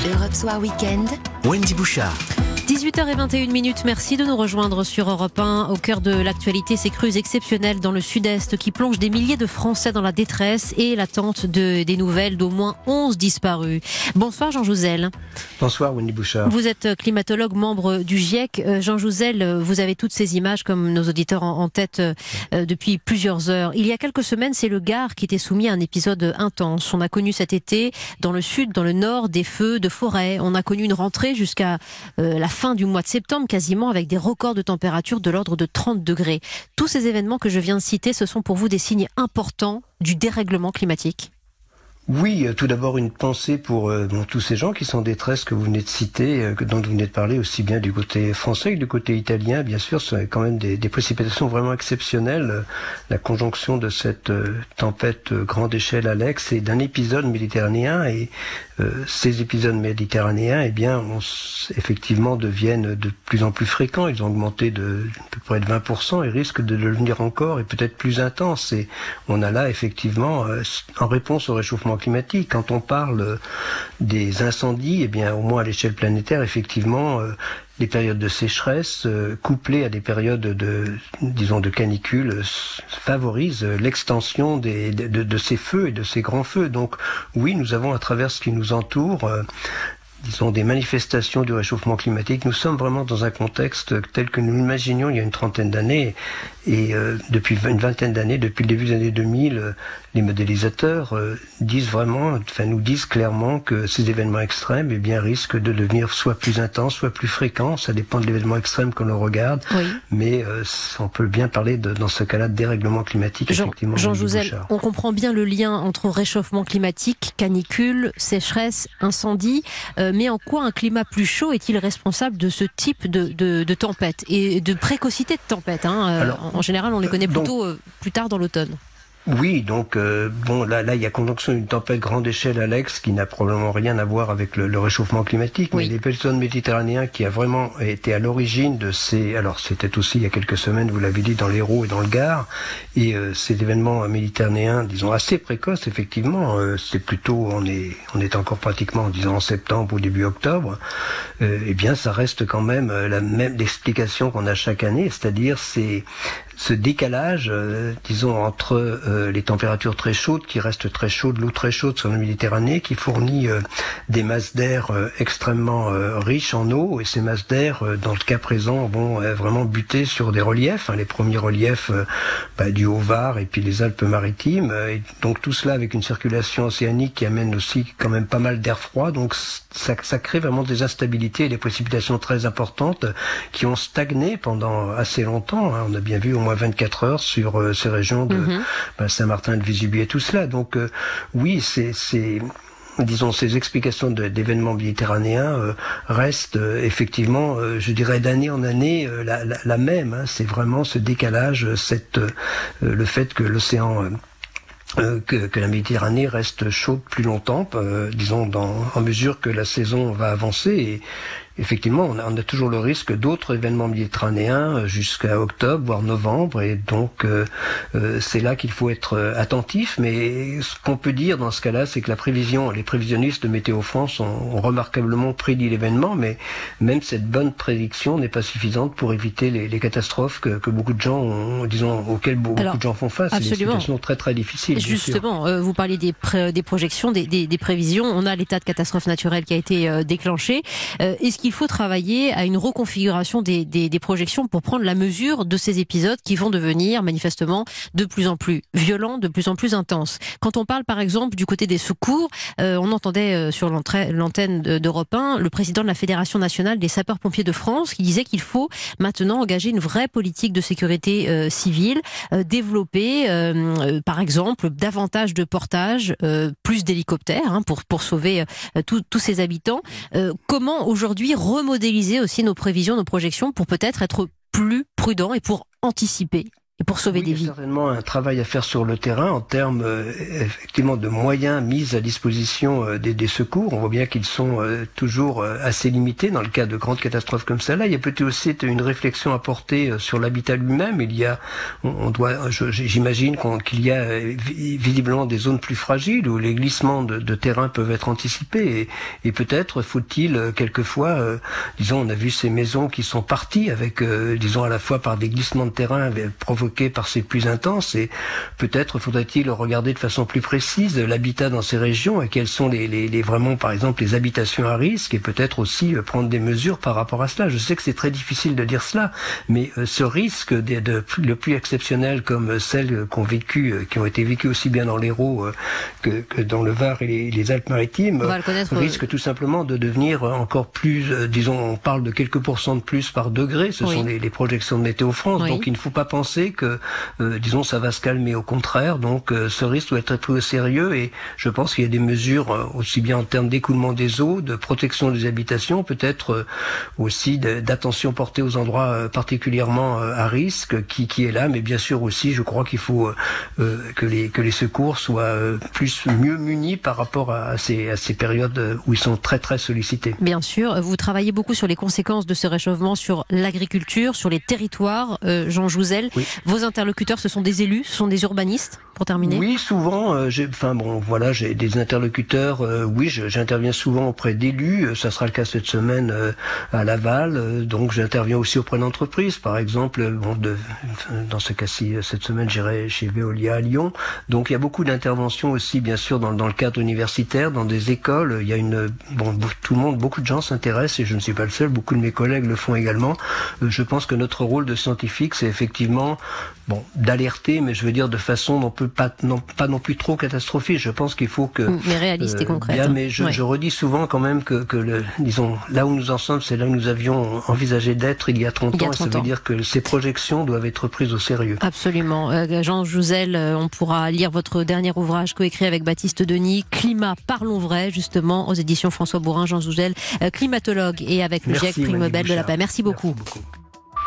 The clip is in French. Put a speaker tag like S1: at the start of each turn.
S1: Europe Soir Weekend.
S2: Wendy Bouchard.
S3: 18h21, merci de nous rejoindre sur Europe 1. Au cœur de l'actualité, ces crues exceptionnelles dans le sud-est qui plongent des milliers de Français dans la détresse et l'attente des nouvelles d'au moins 11 disparus. Bonsoir Jean Jouzel.
S4: Bonsoir Wendy Bouchard.
S3: Vous êtes climatologue, membre du GIEC. Jean Jouzel, vous avez toutes ces images comme nos auditeurs en tête depuis plusieurs heures. Il y a quelques semaines, c'est le Gard qui était soumis à un épisode intense. On a connu cet été, dans le sud, dans le nord, des feux de forêt. On a connu une rentrée jusqu'à la fin du mois de septembre, quasiment avec des records de température de l'ordre de 30 degrés. Tous ces événements que je viens de citer, ce sont pour vous des signes importants du dérèglement climatique ?
S4: Oui, tout d'abord une pensée pour tous ces gens qui sont en détresse que vous venez de citer, dont vous venez de parler, aussi bien du côté français que du côté italien. Bien sûr, ce sont quand même des précipitations vraiment exceptionnelles. La conjonction de cette tempête grande échelle Alex et d'un épisode méditerranéen. Et ces épisodes méditerranéens, effectivement, deviennent de plus en plus fréquents. Ils ont augmenté de à peu près de 20% et risquent de devenir encore et peut-être plus intenses. Et on a là, effectivement, en réponse au réchauffement climatique. Quand on parle des incendies, au moins à l'échelle planétaire, effectivement, les périodes de sécheresse couplées à des périodes de canicule favorisent l'extension de ces feux et de ces grands feux. Donc oui, nous avons à travers ce qui nous entoure des manifestations du réchauffement climatique. Nous sommes vraiment dans un contexte tel que nous l'imaginions il y a une trentaine d'années et depuis une vingtaine d'années, depuis le début des années 2000, les modélisateurs nous disent clairement que ces événements extrêmes risquent de devenir soit plus intenses, soit plus fréquents. Ça dépend de l'événement extrême qu'on le regarde, oui. Mais on peut bien parler dans ce cas-là de dérèglement climatique. Effectivement,
S3: Jean Jouzel, on comprend bien le lien entre réchauffement climatique, canicule, sécheresse, incendie. Mais en quoi un climat plus chaud est-il responsable de ce type de tempête et de précocité de tempête En général, on les connaît plutôt plus tard dans l'automne.
S4: Oui, donc là il y a conjonction d'une tempête grande échelle Alex qui n'a probablement rien à voir avec le réchauffement climatique, oui. Mais l'épisode méditerranéen qui a vraiment été à l'origine de ces... Alors c'était aussi il y a quelques semaines, vous l'avez dit, dans l'Hérault et dans le Gard, et ces événements méditerranéens, disons assez précoces, effectivement, c'est plutôt, on est encore pratiquement, disons, en septembre ou début octobre, ça reste quand même la même explication qu'on a chaque année, c'est-à-dire ce décalage, entre les températures très chaudes, qui restent très chaudes, l'eau très chaude sur la Méditerranée, qui fournit des masses d'air extrêmement riches en eau, et ces masses d'air, dans le cas présent, vont vraiment buter sur des reliefs, les premiers reliefs du Haut-Var et puis les Alpes-Maritimes, et donc tout cela avec une circulation océanique qui amène aussi quand même pas mal d'air froid, donc ça crée vraiment des instabilités et des précipitations très importantes qui ont stagné pendant assez longtemps, on a bien vu au moins 24 heures sur ces régions de Saint-Martin, de Vésubie et tout cela. Donc oui, ces explications d'événements méditerranéens restent effectivement, je dirais d'année en année, la même. C'est vraiment ce décalage, le fait que l'océan... que la Méditerranée reste chaude plus longtemps, en mesure que la saison va avancer. Et effectivement, on a toujours le risque d'autres événements méditerranéens jusqu'à octobre, voire novembre, et donc c'est là qu'il faut être attentif. Mais ce qu'on peut dire dans ce cas-là, c'est que les prévisionnistes de Météo France ont remarquablement prédit l'événement, mais même cette bonne prédiction n'est pas suffisante pour éviter les catastrophes que beaucoup de gens auxquelles beaucoup de gens font face. C'est des situations très très difficiles.
S3: Justement, vous parliez des projections, des prévisions. On a l'état de catastrophe naturelle qui a été déclenché. Est-ce qu'il faut travailler à une reconfiguration des projections pour prendre la mesure de ces épisodes qui vont devenir manifestement de plus en plus violents, de plus en plus intenses? Quand on parle par exemple du côté des secours, on entendait sur l'antenne d'Europe 1 le président de la Fédération nationale des sapeurs-pompiers de France qui disait qu'il faut maintenant engager une vraie politique de sécurité civile, développer par exemple davantage de portages, plus d'hélicoptères pour sauver tous ces habitants. Comment aujourd'hui remodéliser aussi nos prévisions, nos projections pour peut-être être plus prudents et pour anticiper? Et pour sauver des vies.
S4: Il y a certainement un travail à faire sur le terrain en termes effectivement de moyens mis à disposition des secours. On voit bien qu'ils sont toujours assez limités dans le cas de grandes catastrophes comme celle-là. Il y a peut-être aussi une réflexion à porter sur l'habitat lui-même. J'imagine qu'il y a visiblement des zones plus fragiles où les glissements de terrain peuvent être anticipés et peut-être faut-il quelquefois, disons, on a vu ces maisons qui sont parties avec, disons, à la fois par des glissements de terrain provoqués par ces pluies intenses et peut-être faudrait-il regarder de façon plus précise l'habitat dans ces régions et quelles sont vraiment par exemple les habitations à risque et peut-être aussi prendre des mesures par rapport à cela. Je sais que c'est très difficile de dire cela, mais ce risque de pluies exceptionnelles comme celles qui ont été vécues aussi bien dans l'Hérault que dans le Var et les Alpes-Maritimes risque tout simplement de devenir encore plus, disons, on parle de quelques pourcents de plus par degré, ce sont les projections de Météo France, donc il ne faut pas penser que, disons, ça va se calmer. Au contraire, donc ce risque doit être pris au sérieux et je pense qu'il y a des mesures aussi bien en termes d'écoulement des eaux, de protection des habitations, peut-être aussi d'attention portée aux endroits particulièrement à risque qui est là, mais bien sûr aussi, je crois qu'il faut que les secours soient mieux munis par rapport à ces périodes où ils sont très très sollicités.
S3: Bien sûr, vous travaillez beaucoup sur les conséquences de ce réchauffement sur l'agriculture, sur les territoires. Jean Jouzel, vos interlocuteurs, ce sont des élus, ce sont des urbanistes, pour terminer?
S4: Oui, souvent, j'ai des interlocuteurs, j'interviens souvent auprès d'élus, ça sera le cas cette semaine à Laval, donc j'interviens aussi auprès d'entreprises, par exemple, dans ce cas-ci, cette semaine j'irai chez Veolia à Lyon, donc il y a beaucoup d'interventions aussi, bien sûr, dans le cadre universitaire, dans des écoles, il y a beaucoup de gens s'intéressent, et je ne suis pas le seul, beaucoup de mes collègues le font également. Je pense que notre rôle de scientifique, c'est effectivement d'alerter, mais je veux dire de façon pas non plus trop catastrophique. Je pense qu'il faut que...
S3: Mais réaliste et concrète.
S4: Mais je redis souvent quand même que disons, là où nous en sommes, c'est là où nous avions envisagé d'être il y a 30 ans. Et ça veut dire que ces projections doivent être prises au sérieux.
S3: Absolument. Jean Jouzel, on pourra lire votre dernier ouvrage coécrit avec Baptiste Denis, Climat, parlons vrai, justement, aux éditions François Bourin. Jean Jouzel, climatologue et avec le GIEC Prix Nobel de la paix. Merci beaucoup.